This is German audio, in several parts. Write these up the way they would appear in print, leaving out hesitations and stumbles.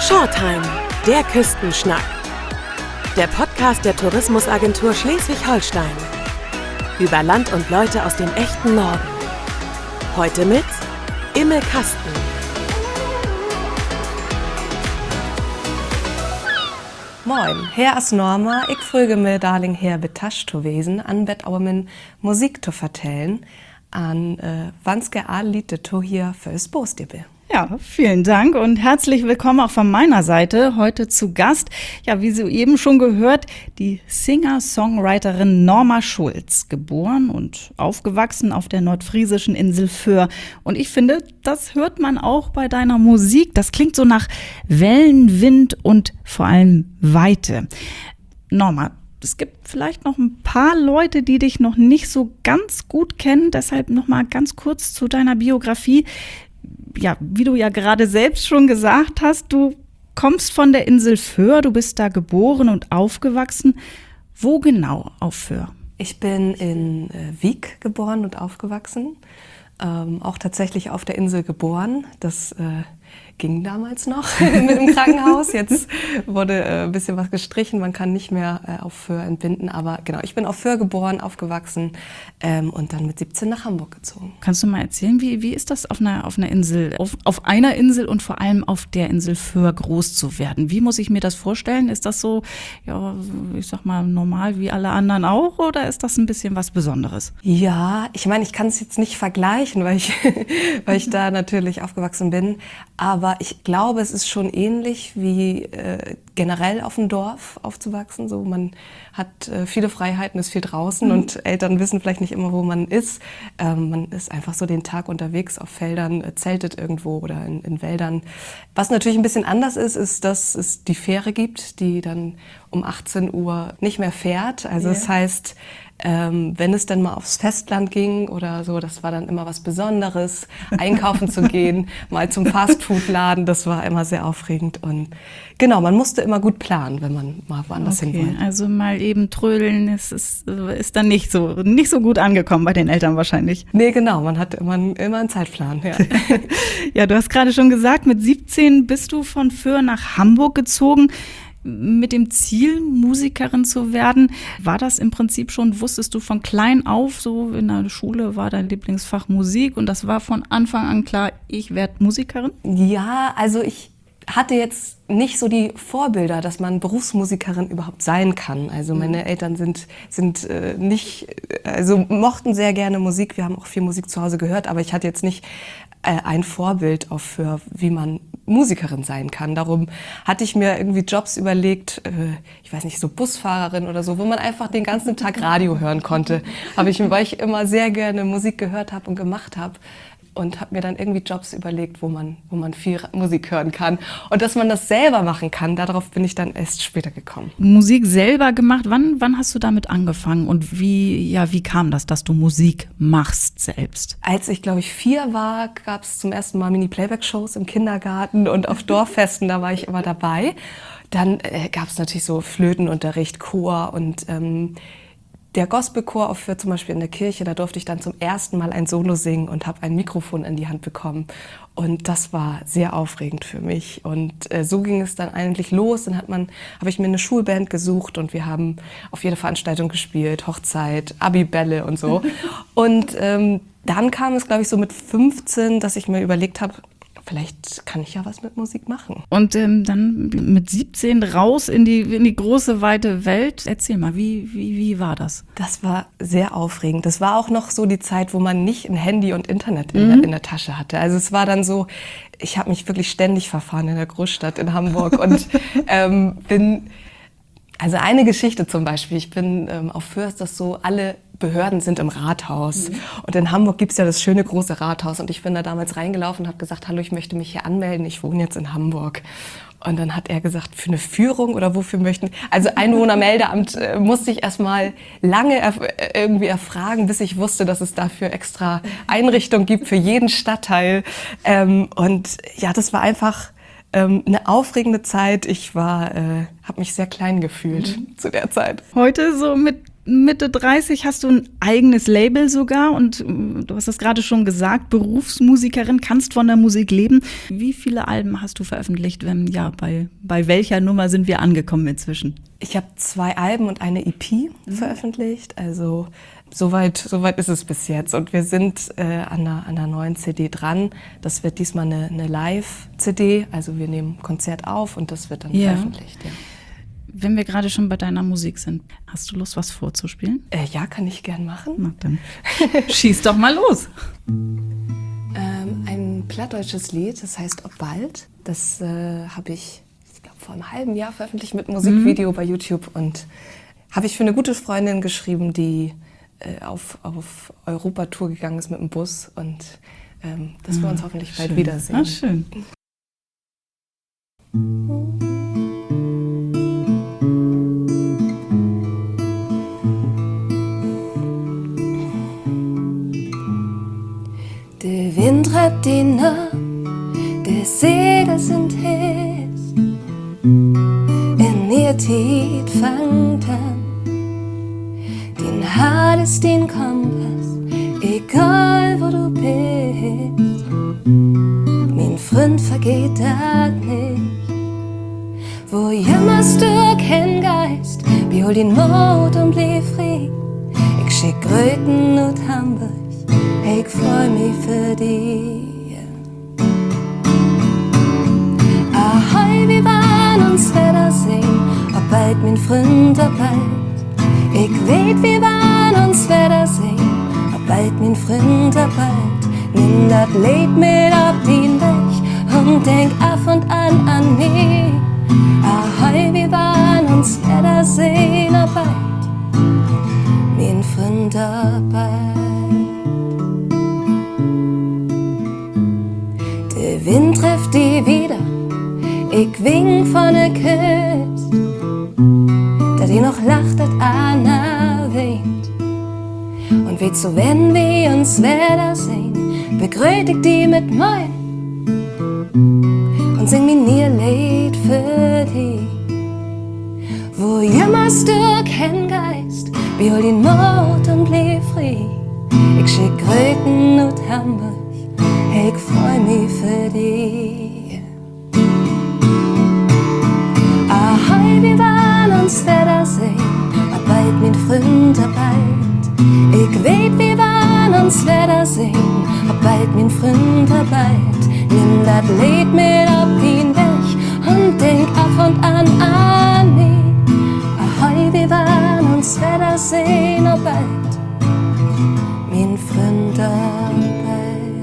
Shoretime, der Küstenschnack. Der Podcast der Tourismusagentur Schleswig-Holstein. Über Land und Leute aus dem echten Norden. Heute mit Imme Kasten. Moin, her as Norma, ich fröge mir darling her betascht zu wesen, an bet aber min Musik zu vertellen, an wanske Lied to hier fürs Bosdibbe. Ja, vielen Dank und herzlich willkommen auch von meiner Seite. Heute zu Gast, ja, wie soeben schon gehört, die Singer-Songwriterin Norma Schulz, geboren und aufgewachsen auf der nordfriesischen Insel Föhr. Und ich finde, das hört man auch bei deiner Musik. Das klingt so nach Wellen, Wind und vor allem Weite. Norma, es gibt vielleicht noch ein paar Leute, die dich noch nicht so ganz gut kennen. Deshalb noch mal ganz kurz zu deiner Biografie. Ja, wie du ja gerade selbst schon gesagt hast, du kommst von der Insel Föhr, du bist da geboren und aufgewachsen. Wo genau auf Föhr? Ich bin in Wiek geboren und aufgewachsen, auch tatsächlich auf der Insel geboren. Das ging damals noch mit dem Krankenhaus. Jetzt wurde ein bisschen was gestrichen, man kann nicht mehr auf Föhr entbinden. Aber genau, ich bin auf Föhr geboren, aufgewachsen und dann mit 17 nach Hamburg gezogen. Kannst du mal erzählen, wie ist das auf einer Insel, auf einer Insel und vor allem auf der Insel Föhr groß zu werden? Wie muss ich mir das vorstellen? Ist das so, ja, ich sag mal, normal wie alle anderen auch oder ist das ein bisschen was Besonderes? Ja, ich meine, ich kann es jetzt nicht vergleichen, weil ich da natürlich aufgewachsen bin. Aber ich glaube, es ist schon ähnlich wie generell auf dem Dorf aufzuwachsen. So, man hat viele Freiheiten, ist viel draußen und Eltern wissen vielleicht nicht immer, wo man ist. Man ist einfach so den Tag unterwegs auf Feldern, zeltet irgendwo oder in Wäldern. Was natürlich ein bisschen anders ist, dass es die Fähre gibt, die dann um 18 Uhr nicht mehr fährt. Also das heißt, wenn es dann mal aufs Festland ging oder so, das war dann immer was Besonderes, einkaufen zu gehen, mal zum Fastfood-Laden, das war immer sehr aufregend. Und genau, man musste immer gut planen, wenn man mal woanders hin wollte. Also mal eben trödeln, ist dann nicht so gut angekommen bei den Eltern wahrscheinlich. Nee, genau, man hat immer einen Zeitplan. Ja. Ja, du hast gerade schon gesagt, mit 17 bist du von Föhr nach Hamburg gezogen. Mit dem Ziel, Musikerin zu werden, war das im Prinzip schon, wusstest du von klein auf, so in der Schule war dein Lieblingsfach Musik und das war von Anfang an klar, ich werde Musikerin? Ja, also ich hatte jetzt nicht so die Vorbilder, dass man Berufsmusikerin überhaupt sein kann. Also meine Eltern sind nicht, also mochten sehr gerne Musik, wir haben auch viel Musik zu Hause gehört, aber ich hatte jetzt nicht ein Vorbild für wie man Musikerin sein kann. Darum hatte ich mir irgendwie Jobs überlegt, ich weiß nicht, so Busfahrerin oder so, wo man einfach den ganzen Tag Radio hören konnte. Weil ich immer sehr gerne Musik gehört habe und gemacht habe. Und habe mir dann irgendwie Jobs überlegt, wo man viel Musik hören kann. Und dass man das selber machen kann, darauf bin ich dann erst später gekommen. Musik selber gemacht, wann hast du damit angefangen? Und wie kam das, dass du Musik machst selbst? Als ich, glaube ich, 4 war, gab es zum ersten Mal Mini-Playback-Shows im Kindergarten und auf Dorffesten, da war ich immer dabei. Dann gab es natürlich so Flötenunterricht, Chor und der Gospelchor auf Föhr zum Beispiel in der Kirche, da durfte ich dann zum ersten Mal ein Solo singen und habe ein Mikrofon in die Hand bekommen. Und das war sehr aufregend für mich. Und so ging es dann eigentlich los. Dann habe ich mir eine Schulband gesucht und wir haben auf jeder Veranstaltung gespielt, Hochzeit, Abi-Bälle und so. Und dann kam es, glaube ich, so mit 15, dass ich mir überlegt habe, vielleicht kann ich ja was mit Musik machen. Und dann mit 17 raus in die große, weite Welt. Erzähl mal, wie war das? Das war sehr aufregend. Das war auch noch so die Zeit, wo man nicht ein Handy und Internet in der Tasche hatte. Also es war dann so, ich habe mich wirklich ständig verfahren in der Großstadt in Hamburg und also eine Geschichte zum Beispiel, ich bin auf Föhr ist das so, alle Behörden sind im Rathaus. Und in Hamburg gibt es ja das schöne große Rathaus. Und ich bin da damals reingelaufen und habe gesagt, hallo, ich möchte mich hier anmelden, ich wohne jetzt in Hamburg. Und dann hat er gesagt, für eine Führung oder wofür möchten? Also Einwohnermeldeamt musste ich erst mal lange irgendwie erfragen, bis ich wusste, dass es dafür extra Einrichtungen gibt für jeden Stadtteil. Und ja, das war einfach eine aufregende Zeit. Ich habe mich sehr klein gefühlt zu der Zeit. Heute so mit Mitte 30 hast du ein eigenes Label sogar und du hast das gerade schon gesagt, Berufsmusikerin, kannst von der Musik leben. Wie viele Alben hast du veröffentlicht? Bei welcher Nummer sind wir angekommen inzwischen? Ich habe 2 Alben und eine EP veröffentlicht, also soweit ist es bis jetzt. Und wir sind an einer neuen CD dran. Das wird diesmal eine Live-CD, also wir nehmen Konzert auf und das wird dann veröffentlicht. Ja. Wenn wir gerade schon bei deiner Musik sind, hast du Lust, was vorzuspielen? Ja, kann ich gern machen. Na dann schieß doch mal los. Ein plattdeutsches Lied, das heißt Ob bald. Das habe ich glaube, vor einem halben Jahr veröffentlicht mit Musikvideo bei YouTube und habe ich für eine gute Freundin geschrieben, die auf Europatour gegangen ist mit dem Bus und dass wir uns hoffentlich bald wiedersehen. Ah, schön. Der Wind treibt ihn ab, der Segel sind heiß. In ihr Tiet fangt an, den Halt ist den Kompass, egal wo du bist. Mein Freund vergeht da nicht, wo jammerst du kein Geist, behol den Mut und blieb frei. Ich schick Röten und Hamburg, ich freu mich für dich. Ahoi, wir waren uns wiedersehen, ob bald mein Freund, ob bald. Ich weet, wir waren uns wiedersehen, ob bald mein Freund, ob bald. Nimm dat Leid mit auf den Weg und denk ab und an mich. Ahoi, wir waren uns wiedersehen, ob bald. Mein Freund, ob bald. Der Wind trifft die wieder, ich wink von der Küste, da die noch lacht, dat Anna weint. Und weht so, wenn wir uns wiedersehen, begrüß ich die mit mein und sing mir nie Lied für die. Wo jammerst du kein Geist, behol den Mut und blieb frei. Ich schick Röten und Hamburg, ich freu mich für dich. Ahoi, wir waren uns wiedersehen, ob bald mein Freund, ob bald. Ich weet, wir waren uns wiedersehen, ob bald mein Freund, ob bald. Nimm dat Lied mit auf den Weg und denk ab und an mich. Ahoi, wir waren uns wiedersehen, ob bald. Mein Freund, ob bald.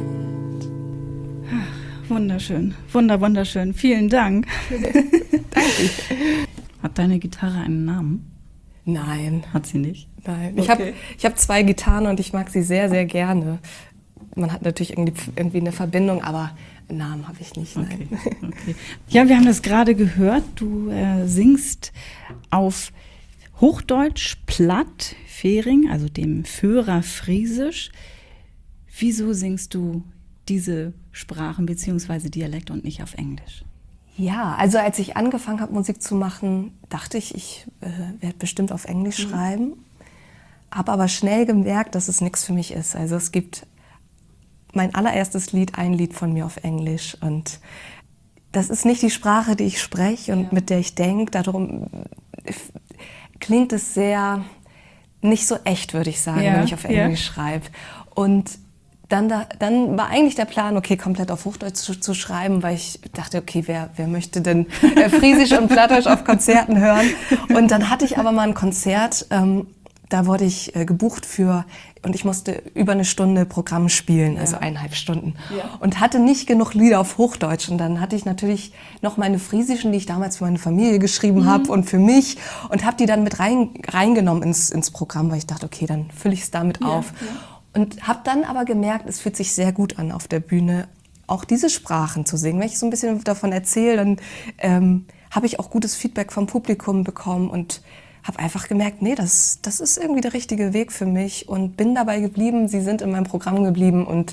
Wunderschön, wunderschön. Vielen Dank. Danke. Hat deine Gitarre einen Namen? Nein. Hat sie nicht? Nein. Okay. Ich hab 2 Gitarren und ich mag sie sehr, sehr gerne. Man hat natürlich irgendwie eine Verbindung, aber einen Namen habe ich nicht. Nein. Okay. Ja, wir haben das gerade gehört. Du singst auf Hochdeutsch, Platt, Fähring, also dem Föhrer Friesisch. Wieso singst du diese Sprachen bzw. Dialekt und nicht auf Englisch? Ja, also als ich angefangen habe, Musik zu machen, dachte ich werde bestimmt auf Englisch schreiben. Habe aber schnell gemerkt, dass es nichts für mich ist. Also es gibt mein allererstes Lied, ein Lied von mir auf Englisch. Und das ist nicht die Sprache, die ich spreche und mit der ich denke. Darum klingt es sehr nicht so echt, würde ich sagen, wenn ich auf Englisch schreibe. Und dann war eigentlich der Plan, okay, komplett auf Hochdeutsch zu schreiben, weil ich dachte, okay, wer möchte denn Friesisch und Plattdeutsch auf Konzerten hören? Und dann hatte ich aber mal ein Konzert, da wurde ich gebucht und ich musste über eine Stunde Programm spielen, also 1,5 Stunden. Ja. Und hatte nicht genug Lieder auf Hochdeutsch. Und dann hatte ich natürlich noch meine Friesischen, die ich damals für meine Familie geschrieben habe und für mich. Und habe die dann mit reingenommen ins Programm, weil ich dachte, okay, dann fülle ich es damit auf. Ja. Und habe dann aber gemerkt, es fühlt sich sehr gut an, auf der Bühne auch diese Sprachen zu singen. Wenn ich so ein bisschen davon erzähle, dann habe ich auch gutes Feedback vom Publikum bekommen und habe einfach gemerkt, nee, das ist irgendwie der richtige Weg für mich und bin dabei geblieben. Sie sind in meinem Programm geblieben und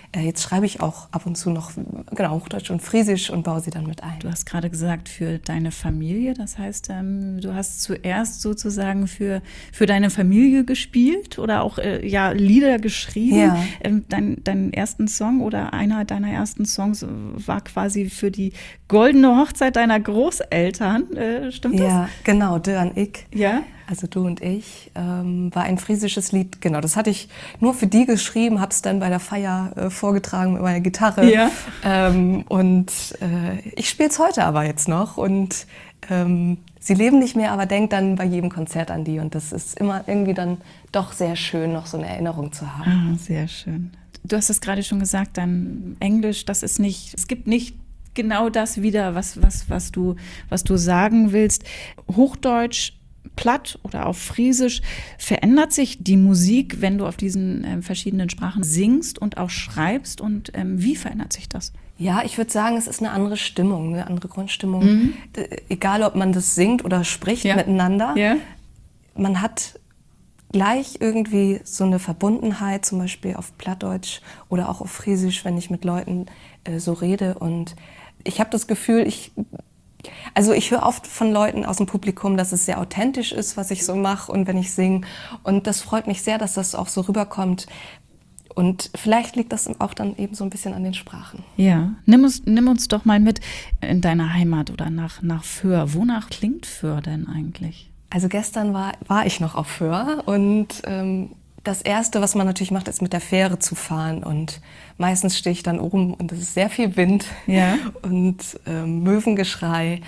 jetzt schreibe ich auch ab und zu noch Hochdeutsch und Friesisch und baue sie dann mit ein. Du hast gerade gesagt, für deine Familie, das heißt, du hast zuerst sozusagen für deine Familie gespielt oder auch Lieder geschrieben. Ja. Deinen ersten Song oder einer deiner ersten Songs war quasi für die goldene Hochzeit deiner Großeltern, stimmt das? Ja, genau, Du und ich. Ja. Also Du und ich war ein friesisches Lied, genau, das hatte ich nur für die geschrieben, habe es dann bei der Feier vorgetragen mit meiner Gitarre. Ja. Ich spiele es heute aber jetzt noch und sie leben nicht mehr, aber denk dann bei jedem Konzert an die und das ist immer irgendwie dann doch sehr schön, noch so eine Erinnerung zu haben. Ah, sehr schön. Du hast es gerade schon gesagt, dein Englisch, es gibt nicht genau das wieder, was du sagen willst. Hochdeutsch, Platt oder auf Friesisch, verändert sich die Musik, wenn du auf diesen verschiedenen Sprachen singst und auch schreibst und wie verändert sich das? Ja, ich würde sagen, es ist eine andere Stimmung, eine andere Grundstimmung. Egal, ob man das singt oder spricht miteinander. Ja. Man hat gleich irgendwie so eine Verbundenheit, zum Beispiel auf Plattdeutsch oder auch auf Friesisch, wenn ich mit Leuten so rede. Und ich habe das Gefühl, ich höre oft von Leuten aus dem Publikum, dass es sehr authentisch ist, was ich so mache und wenn ich singe. Und das freut mich sehr, dass das auch so rüberkommt. Und vielleicht liegt das auch dann eben so ein bisschen an den Sprachen. Ja, nimm uns doch mal mit in deine Heimat oder nach Föhr. Wonach klingt Föhr denn eigentlich? Also gestern war ich noch auf Föhr und das Erste, was man natürlich macht, ist mit der Fähre zu fahren und meistens stehe ich dann oben und es ist sehr viel Wind und Möwengeschrei.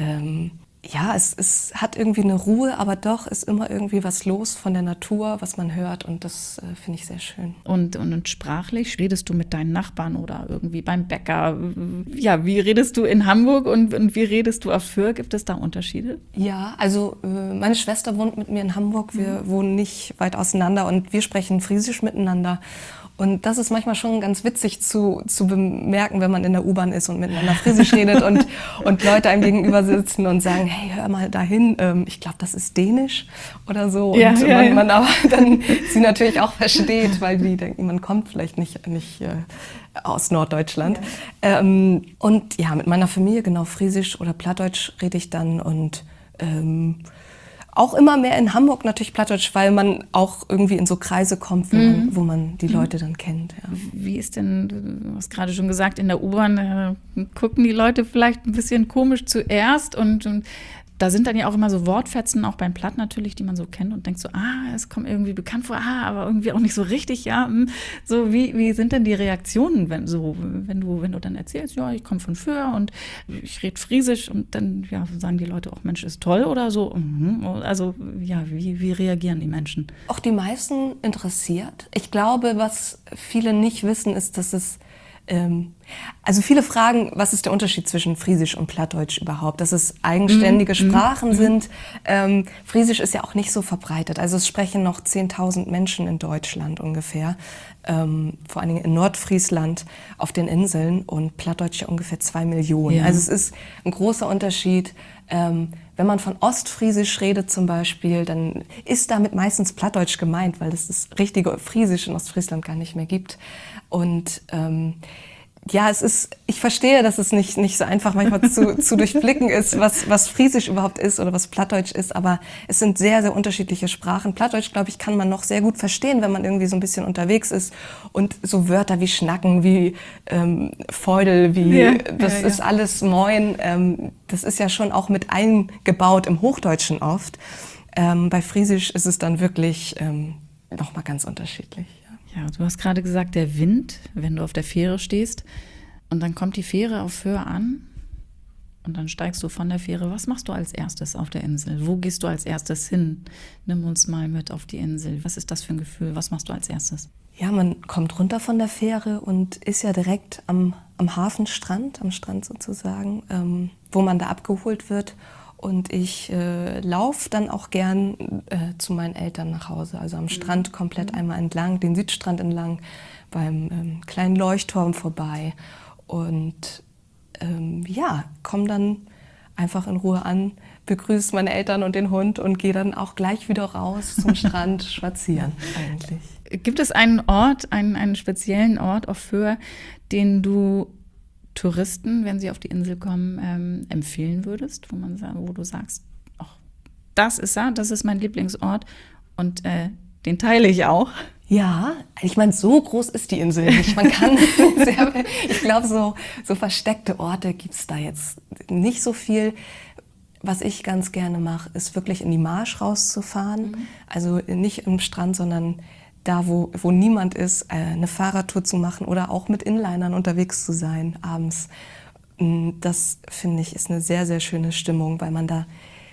Es hat irgendwie eine Ruhe, aber doch ist immer irgendwie was los von der Natur, was man hört und das finde ich sehr schön. Und sprachlich, redest du mit deinen Nachbarn oder irgendwie beim Bäcker? Ja, wie redest du in Hamburg und wie redest du auf Föhr? Gibt es da Unterschiede? Ja, also meine Schwester wohnt mit mir in Hamburg, wir wohnen nicht weit auseinander und wir sprechen Friesisch miteinander. Und das ist manchmal schon ganz witzig zu bemerken, wenn man in der U-Bahn ist und miteinander Friesisch redet und Leute einem gegenüber sitzen und sagen, hey, hör mal dahin, ich glaube, das ist Dänisch oder so. Man aber dann sie natürlich auch versteht, weil die denken, man kommt vielleicht nicht aus Norddeutschland. Ja. Und ja, mit meiner Familie, genau, Friesisch oder Plattdeutsch rede ich dann und auch immer mehr in Hamburg natürlich Plattdeutsch, weil man auch irgendwie in so Kreise kommt, wo man die Leute dann kennt. Ja. Wie ist denn, du hast gerade schon gesagt, in der U-Bahn gucken die Leute vielleicht ein bisschen komisch zuerst und da sind dann ja auch immer so Wortfetzen, auch beim Platt natürlich, die man so kennt und denkt so, es kommt irgendwie bekannt vor, aber irgendwie auch nicht so richtig, ja. So, wie sind denn die Reaktionen, wenn du dann erzählst, ja, ich komme von Föhr und ich rede Friesisch und dann sagen die Leute auch, Mensch, ist toll oder so. Also, ja, wie reagieren die Menschen? Auch die meisten interessiert. Ich glaube, was viele nicht wissen, ist, dass es also viele fragen, was ist der Unterschied zwischen Friesisch und Plattdeutsch überhaupt? Dass es eigenständige Sprachen sind. Friesisch ist ja auch nicht so verbreitet. Also es sprechen noch 10.000 Menschen in Deutschland ungefähr. Vor allen Dingen in Nordfriesland auf den Inseln und Plattdeutsch ja ungefähr 2 Millionen. Ja. Also es ist ein großer Unterschied. Wenn man von Ostfriesisch redet zum Beispiel, dann ist damit meistens Plattdeutsch gemeint, weil es das richtige Friesisch in Ostfriesland gar nicht mehr gibt. Und ich verstehe, dass es nicht so einfach manchmal zu durchblicken ist, was Friesisch überhaupt ist oder was Plattdeutsch ist, aber es sind sehr, sehr unterschiedliche Sprachen. Plattdeutsch, glaube ich, kann man noch sehr gut verstehen, wenn man irgendwie so ein bisschen unterwegs ist und so Wörter wie Schnacken, wie Feudel, ist alles Moin, das ist ja schon auch mit eingebaut im Hochdeutschen oft. Bei Friesisch ist es dann wirklich noch mal ganz unterschiedlich. Ja, du hast gerade gesagt, der Wind, wenn du auf der Fähre stehst und dann kommt die Fähre auf Föhr an und dann steigst du von der Fähre. Was machst du als erstes auf der Insel? Wo gehst du als erstes hin? Nimm uns mal mit auf die Insel. Was ist das für ein Gefühl? Was machst du als erstes? Ja, man kommt runter von der Fähre und ist ja direkt am Hafenstrand, am Strand sozusagen, wo man da abgeholt wird. Und ich laufe dann auch gern zu meinen Eltern nach Hause, also am Strand komplett einmal entlang, den Südstrand entlang, beim kleinen Leuchtturm vorbei und komme dann einfach in Ruhe an, begrüße meine Eltern und den Hund und gehe dann auch gleich wieder raus zum Strand spazieren eigentlich. Gibt es einen Ort, einen speziellen Ort auf Föhr, den du Touristen, wenn sie auf die Insel kommen, empfehlen würdest, wo du sagst, ach, das ist mein Lieblingsort und den teile ich auch? Ja, ich meine, so groß ist die Insel nicht. Man kann ich glaube, so versteckte Orte gibt's da jetzt nicht so viel. Was ich ganz gerne mache, ist wirklich in die Marsch rauszufahren. Also nicht im Strand, sondern da, wo niemand ist, eine Fahrradtour zu machen oder auch mit Inlinern unterwegs zu sein abends. Das, finde ich, ist eine sehr, sehr schöne Stimmung, weil man da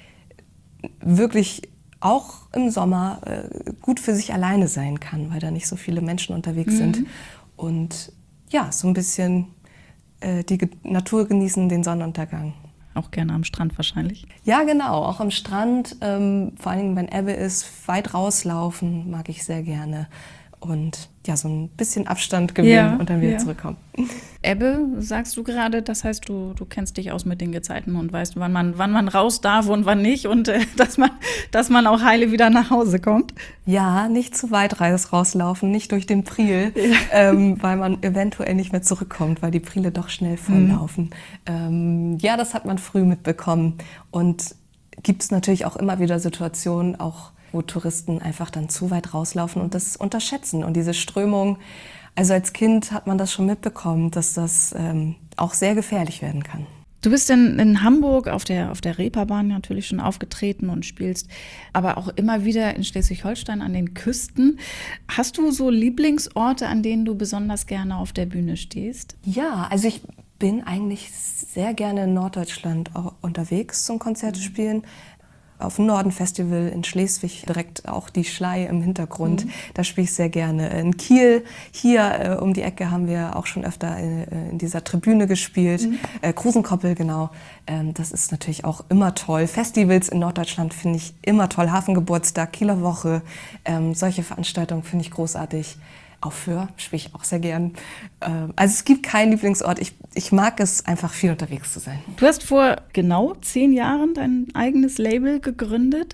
wirklich auch im Sommer gut für sich alleine sein kann, weil da nicht so viele Menschen unterwegs sind. Und ja, so ein bisschen die Natur genießen, den Sonnenuntergang. Auch gerne am Strand wahrscheinlich. Ja, genau, auch am Strand, vor allen Dingen, wenn Ebbe ist, weit rauslaufen mag ich sehr gerne. Und ja, so ein bisschen Abstand gewinnen und dann wieder zurückkommen. Ebbe, sagst du gerade, das heißt, du kennst dich aus mit den Gezeiten und weißt, wann man raus darf und wann nicht und dass man auch heile wieder nach Hause kommt? Ja, nicht zu weit rauslaufen, nicht durch den Priel, weil man eventuell nicht mehr zurückkommt, weil die Priele doch schnell volllaufen. Ja, das hat man früh mitbekommen und gibt es natürlich auch immer wieder Situationen, auch wo Touristen einfach dann zu weit rauslaufen und das unterschätzen. Und diese Strömung, also als Kind hat man das schon mitbekommen, dass das auch sehr gefährlich werden kann. Du bist in Hamburg auf der Reeperbahn natürlich schon aufgetreten und spielst aber auch immer wieder in Schleswig-Holstein an den Küsten. Hast du so Lieblingsorte, an denen du besonders gerne auf der Bühne stehst? Ja, also ich bin eigentlich sehr gerne in Norddeutschland auch unterwegs zum Konzerte spielen. Auf dem Norden-Festival in Schleswig, direkt auch die Schlei im Hintergrund. Da spiele ich sehr gerne. In Kiel, hier um die Ecke, haben wir auch schon öfter in dieser Tribüne gespielt. Krusenkoppel, genau. Das ist natürlich auch immer toll. Festivals in Norddeutschland finde ich immer toll. Hafengeburtstag, Kieler Woche, solche Veranstaltungen finde ich großartig. Auf Föhr spiele ich auch sehr gern. Also es gibt keinen Lieblingsort. Ich mag es einfach, viel unterwegs zu sein. Du hast vor genau 10 Jahren dein eigenes Label gegründet,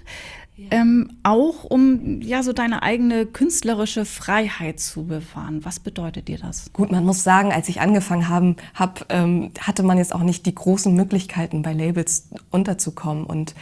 auch um so deine eigene künstlerische Freiheit zu bewahren. Was bedeutet dir das? Gut, man muss sagen, als ich angefangen habe, hatte man jetzt auch nicht die großen Möglichkeiten, bei Labels unterzukommen. Und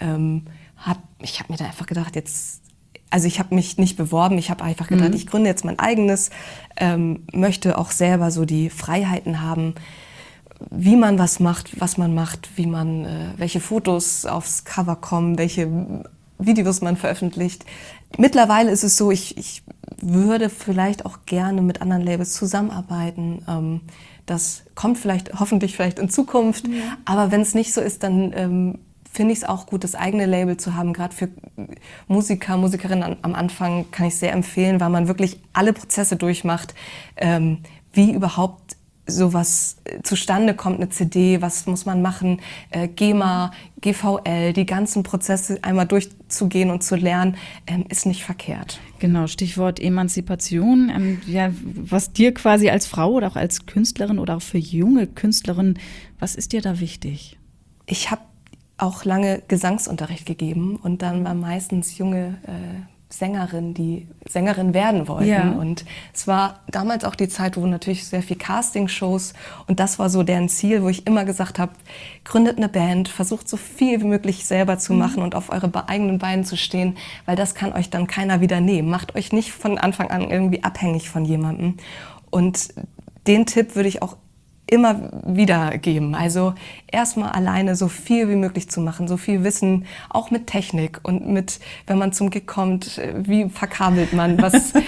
ich habe mir da einfach gedacht, also ich habe mich nicht beworben, ich habe einfach gedacht, ich gründe jetzt mein eigenes, möchte auch selber so die Freiheiten haben, wie man was macht, wie man, welche Fotos aufs Cover kommen, welche Videos man veröffentlicht. Mittlerweile ist es so, ich würde vielleicht auch gerne mit anderen Labels zusammenarbeiten. Das kommt hoffentlich in Zukunft, aber wenn es nicht so ist, dann finde ich es auch gut, das eigene Label zu haben. Gerade für Musiker, Musikerinnen am Anfang kann ich sehr empfehlen, weil man wirklich alle Prozesse durchmacht, wie überhaupt sowas zustande kommt, eine CD, was muss man machen, GEMA, GVL, die ganzen Prozesse einmal durchzugehen und zu lernen, ist nicht verkehrt. Genau, Stichwort Emanzipation. Was dir quasi als Frau oder auch als Künstlerin oder auch für junge Künstlerinnen, was ist dir da wichtig? Ich habe auch lange Gesangsunterricht gegeben und dann waren meistens junge Sängerinnen, die Sängerin werden wollten. Ja. Und es war damals auch die Zeit, wo natürlich sehr viel Castingshows und das war so deren Ziel, wo ich immer gesagt habe, gründet eine Band, versucht so viel wie möglich selber zu machen und auf eure eigenen Beinen zu stehen, weil das kann euch dann keiner wieder nehmen. Macht euch nicht von Anfang an irgendwie abhängig von jemandem. Und den Tipp würde ich auch immer wieder geben. Also erstmal alleine so viel wie möglich zu machen, so viel Wissen, auch mit Technik und mit, wenn man zum Gig kommt, wie verkabelt man,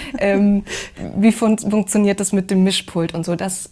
wie funktioniert das mit dem Mischpult und so. Das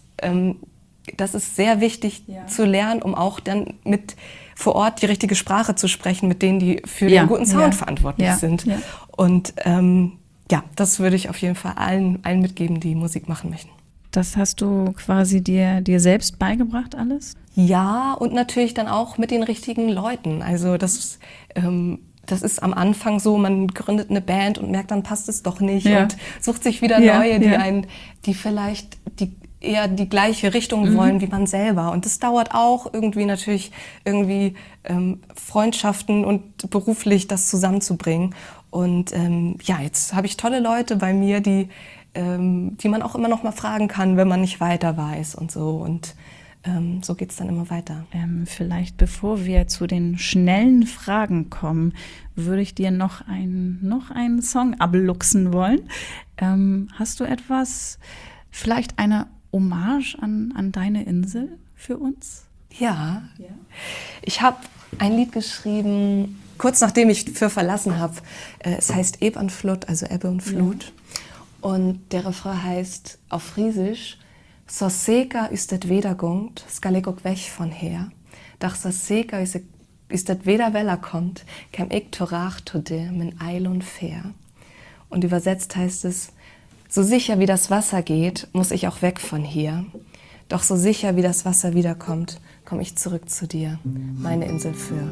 ist sehr wichtig zu lernen, um auch dann mit vor Ort die richtige Sprache zu sprechen, mit denen, die für den guten Sound verantwortlich sind. Ja. Und das würde ich auf jeden Fall allen mitgeben, die Musik machen möchten. Das hast du quasi dir selbst beigebracht alles? Ja, und natürlich dann auch mit den richtigen Leuten. Also das ist am Anfang so, man gründet eine Band und merkt, dann passt es doch nicht und sucht sich wieder neue, die vielleicht eher die gleiche Richtung wollen wie man selber. Und das dauert auch irgendwie Freundschaften und beruflich das zusammenzubringen. Und jetzt habe ich tolle Leute bei mir, die man auch immer noch mal fragen kann, wenn man nicht weiter weiß und so. Und so geht es dann immer weiter. Vielleicht bevor wir zu den schnellen Fragen kommen, würde ich dir noch einen Song abluchsen wollen. Hast du etwas, vielleicht eine Hommage an deine Insel für uns? Ja. Ich habe ein Lied geschrieben, kurz nachdem ich für verlassen habe. Es heißt Eb an Flut, also Ebbe und Flut. Ja. Und der Refrain heißt auf Friesisch: So seker ist det wedergungt, skal ik ook weg von her. Doch so seker ist det weder weller kommt, kem ik torach to dir min eil und fair. Und übersetzt heißt es: So sicher wie das Wasser geht, muss ich auch weg von hier. Doch so sicher wie das Wasser wiederkommt, komme ich zurück zu dir, meine Insel für.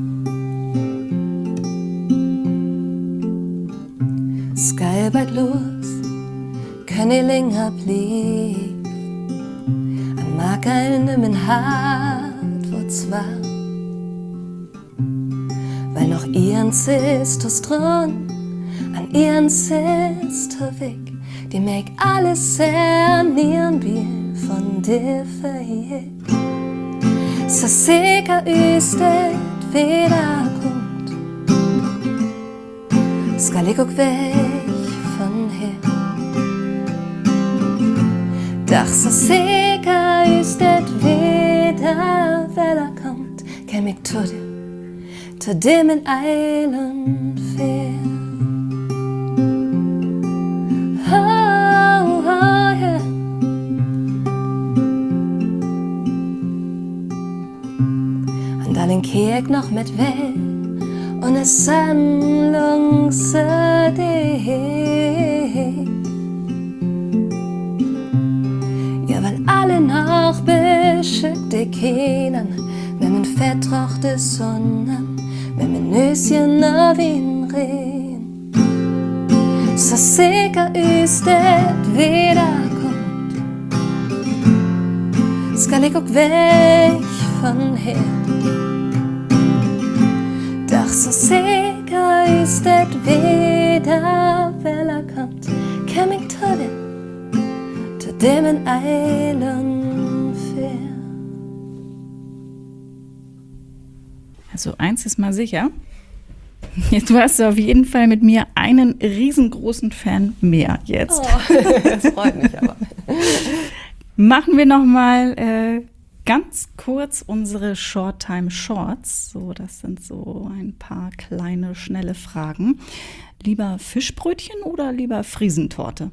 Skal bald los, kan I længere blive. An Markerne min Hart hvor zwar. Weil noch ihren Sisters dran, an ihren Sister weg, die meg alles sernieren wir von dir verjägt. Så sikker ist det wederkommt, skal ik ook weg von her. Doch so sikker ist det weder wederkommt, kem ik to dir min eilen fair. Den keek nog met wel und es sandlungse dig. Ja, weil alle noch beschütte kennen, wenn man vertrochte Sonnen, wenn man Nöschen auf ihn reden. So sicher ist det wiederkommt, skal ik ook weg von her. Doch so sicher ist det weder weller kommt, kem ik to dem in eilen fair. Also eins ist mal sicher, du hast auf jeden Fall mit mir einen riesengroßen Fan mehr jetzt. Oh, das freut mich aber. Machen wir noch mal ganz kurz unsere Short-Time Shorts. So, das sind so ein paar kleine, schnelle Fragen. Lieber Fischbrötchen oder lieber Friesentorte?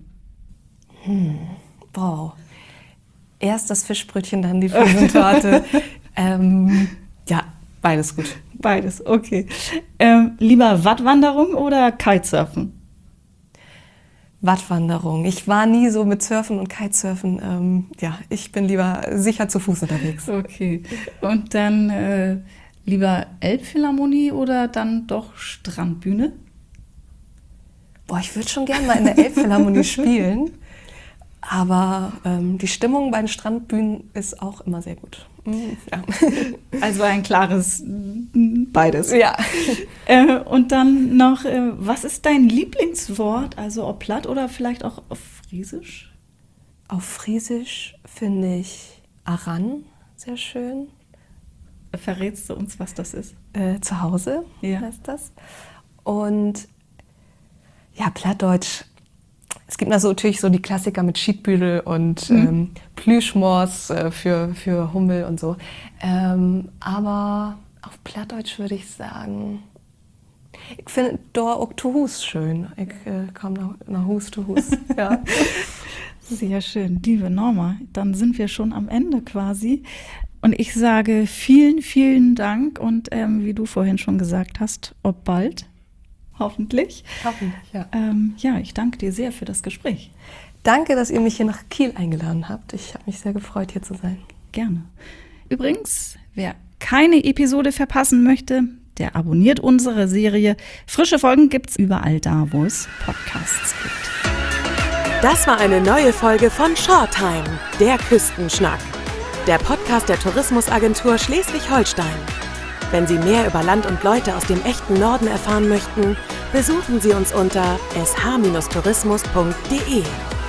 Wow. Erst das Fischbrötchen, dann die Friesentorte. Ja, beides gut. Beides, okay. Lieber Wattwanderung oder Kitesurfen? Wattwanderung. Ich war nie so mit Surfen und Kitesurfen. Ich bin lieber sicher zu Fuß unterwegs. Okay. Und dann lieber Elbphilharmonie oder dann doch Strandbühne? Ich würde schon gerne mal in der Elbphilharmonie spielen. Aber die Stimmung bei den Strandbühnen ist auch immer sehr gut. Ja. Also ein klares beides. Ja. Und dann noch, was ist dein Lieblingswort? Also ob platt oder vielleicht auch auf Friesisch? Auf Friesisch finde ich Aran sehr schön. Verrätst du uns, was das ist? Zu Hause heißt das. Und ja, Plattdeutsch. Es gibt natürlich so die Klassiker mit Schiedbüdel und Plüschmors für Hummel und so. Aber auf Plattdeutsch würde ich sagen, ich finde da auch zu Hus schön. Ich komme nach Hus zu Hus. Ja. Sehr schön, liebe Norma. Dann sind wir schon am Ende quasi. Und ich sage vielen, vielen Dank und wie du vorhin schon gesagt hast, ob bald. Hoffentlich. Ja. Ich danke dir sehr für das Gespräch. Danke, dass ihr mich hier nach Kiel eingeladen habt. Ich habe mich sehr gefreut, hier zu sein. Gerne. Übrigens, wer keine Episode verpassen möchte, der abonniert unsere Serie. Frische Folgen gibt's überall da, wo es Podcasts gibt. Das war eine neue Folge von Shorttime, der Küstenschnack. Der Podcast der Tourismusagentur Schleswig-Holstein. Wenn Sie mehr über Land und Leute aus dem echten Norden erfahren möchten, besuchen Sie uns unter sh-tourismus.de.